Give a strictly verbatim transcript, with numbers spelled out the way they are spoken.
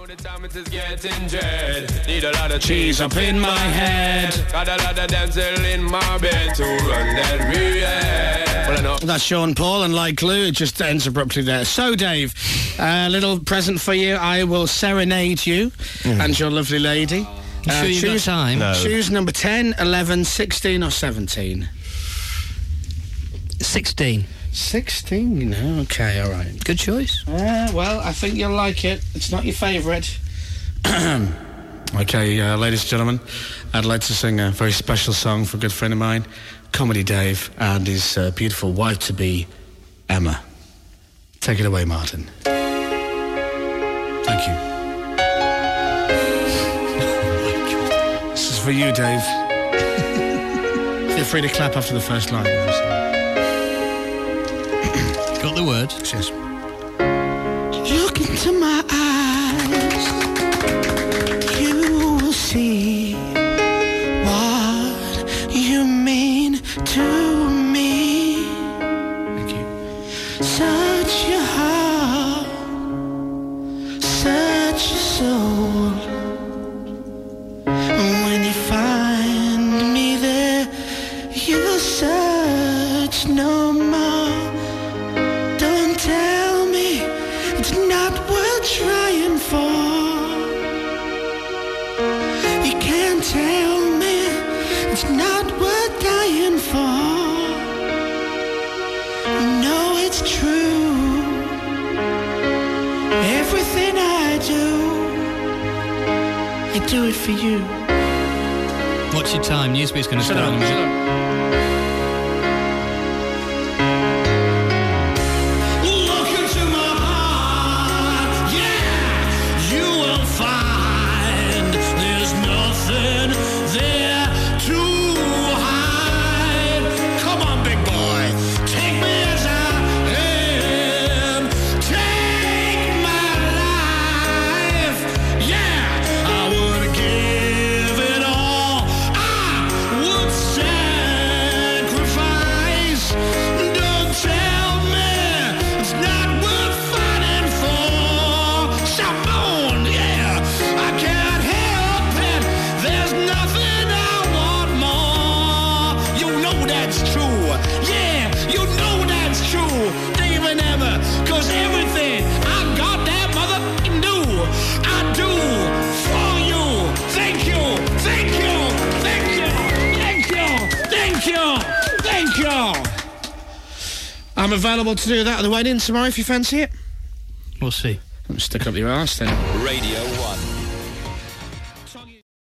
The time it is getting dread. Need a lot of cheese up in my head. Got a lot of Denzel in my bed to run that real. Well, I know. That's Sean Paul, and like glue, it just ends abruptly there. So, Dave, a uh, little present for you. I will serenade you mm. and your lovely lady. You uh, sure you've choose, got time? No. Choose number ten, eleven, sixteen or seventeen. sixteen. sixteen? Okay, all right. Good choice. Uh, well, I think you'll like it. It's not your favourite. Okay, uh, ladies and gentlemen, I'd like to sing a very special song for a good friend of mine, Comedy Dave, and his uh, beautiful wife-to-be, Emma. Take it away, Martin. Thank you. This is for you, Dave. Feel free to clap after the first line. Got the words? Yes. Look into my eyes, you will see what you mean to me. Thank you. Search your heart, search your soul. When you find me there, you'll search no more. Tell me it's not worth trying for. You can't tell me it's not worth dying for. No, it's true. Everything I do, I do it for you. What's your time? Newsbeat's going to start in a minute. I'm available to do that at the wedding tomorrow if you fancy it. We'll see. Stick up your arse then. Radio one.